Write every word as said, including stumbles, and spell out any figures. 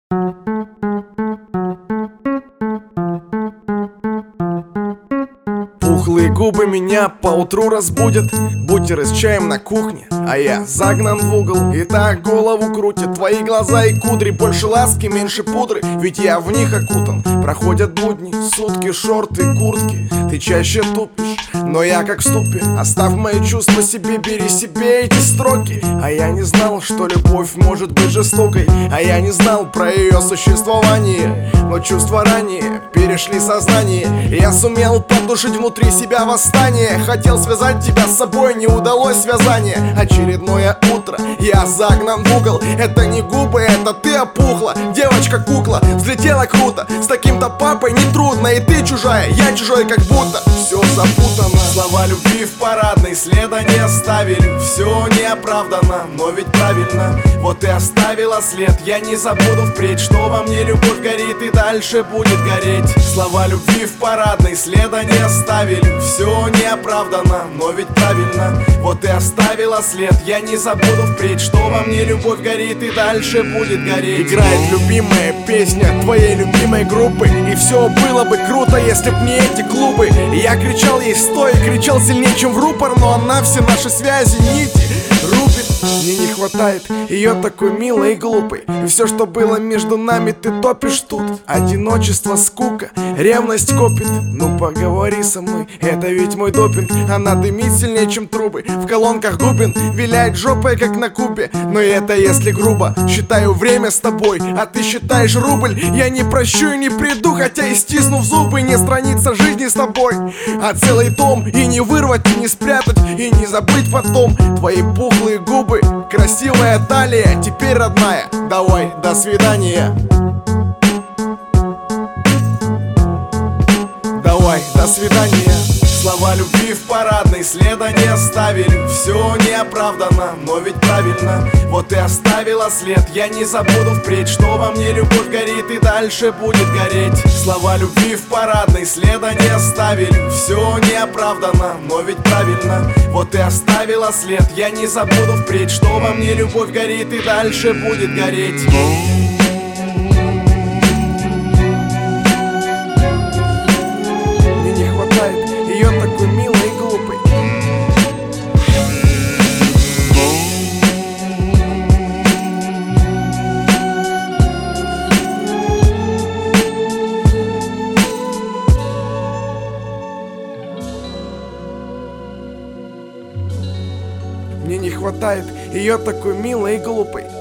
Пухлые губы меня поутру разбудят, бутеры с чаем на кухне, а я загнан в угол и так голову крутит. Твои глаза и кудри, больше ласки, меньше пудры, ведь я в них окутан. Проходят будни, сутки, шорты, куртки, ты чаще тупишь, но я как в ступе. Оставь мои чувства себе, бери себе эти строки. А я не знал, что любовь может быть жестокой, а я не знал про ее существование. Но чувства ранее перешли сознание, и я сумел подушить внутри себя восстание. Хотел связать тебя с собой, не удалось связание. Очередное утро, я загнан в угол. Это не губы, это ты опухла. Девочка-кукла взлетела круто. С таким-то папой нетрудно, и ты чужая, я чужой, как будто все запутано. Слова любви в парадной следа не оставили. Все неоправданно, но ведь правильно. Вот и оставила след. Я не забуду впредь, что во мне любовь горит и дальше будет гореть. Слова любви в парадной следа не оставили. Все неоправданно, но ведь правильно. Вот и оставила след. Я не забуду впредь, что во мне любовь горит и дальше будет гореть. Играет любимая песня твоей любимой группы, и все было бы круто, если б не эти клубы. И я кричал ей стой, кричал сильнее, чем в рупор, но она все наши связи, нити рубит. Мне не хватает ее такой милой и глупой, и все, что было между нами, ты топишь тут. Одиночество, скука, ревность копит. Ну поговори со мной, это ведь мой допинг. Она дымит сильнее, чем трубы, в колонках губин виляет жопой, как на Кубе. Но это если грубо, считаю время с тобой, а ты считаешь рубль. Я не прощу и не приду, хотя и стиснув зубы. Не страница жизни с тобой, а целый том. И не вырвать, и не спрятать, и не забыть потом. Твои пухлые губы, красивая талия, теперь родная, давай, до свидания. Давай, до свидания. Слова любви в парадной следа не оставили. Все неоправданно, но ведь правильно. Вот и оставила след. Я не забуду впредь, что во мне любовь горит и дальше будет гореть. Слова любви в парадной следа не оставили. Все неоправданно, но ведь правильно. Вот и оставила след. Я не забуду впредь, что во мне любовь горит и дальше будет гореть. Мне не хватает ее такой милой и глупой. Мне не хватает ее такой милой и глупой.